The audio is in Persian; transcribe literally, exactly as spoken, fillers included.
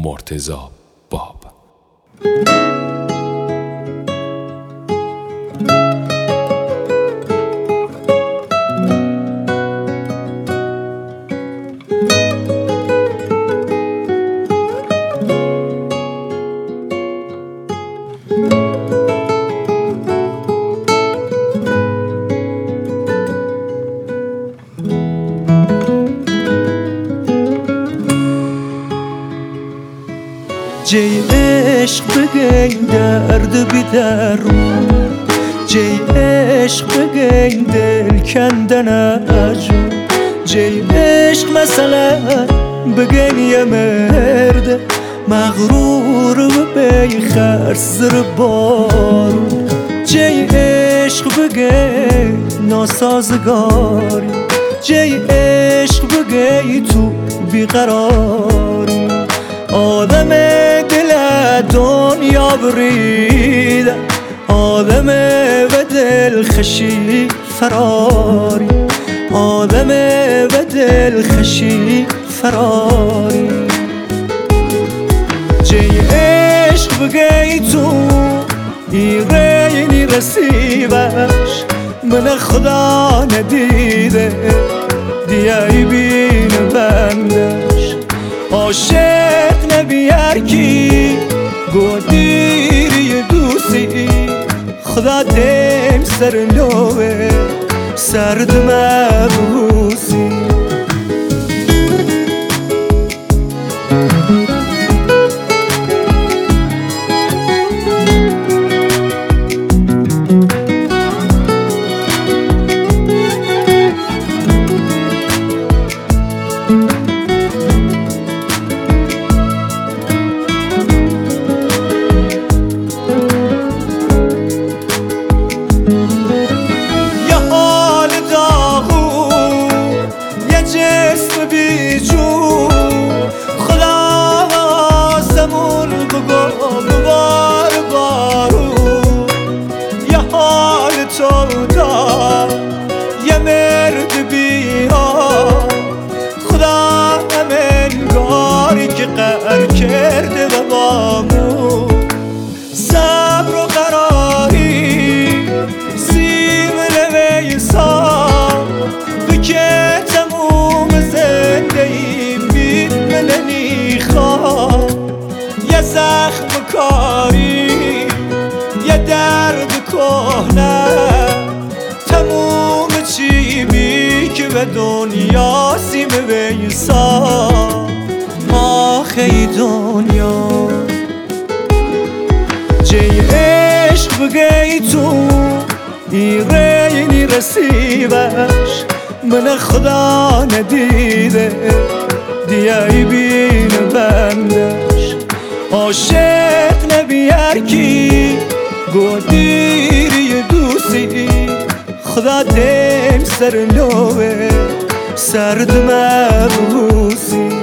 مرتضی باب. جی عشق بگین درد بی درمون، جی عشق بگین دل کندن اجون، جی عشق مثلا بگین یه مرد مغرور و بی خرس زر بارون، جی عشق بگین ناسازگاری، جی عشق بگین تو بیقراری، آدم دل دنیا بریده، آدم و دل خشی فراری، آدم و دل خشی فراری. جی عشق بگی تو ایرینی رسیبش من خدا ندیده، دیایی بین بندش عاشق نبیار کی گودیری دوستی، خدا دیم سر لوه سرد مبوسی. یه مرد بیا خدا همنگاری که قهر کرده و بامو صبر و قراری سیم لوه سام بکه تموم زنده ایم بید مننی خواه، یه زخم کاری یه درد کهنه تموم چی بی که به دنیا سیم ویسا آخی دنیا. جی عشق بگی تو ایرینی رسیبش من خدا ندیده، دیایی بین بندش عاشق نبیار کی گودیری دوستی، خدا دیم سر لوه سرد مبوسی.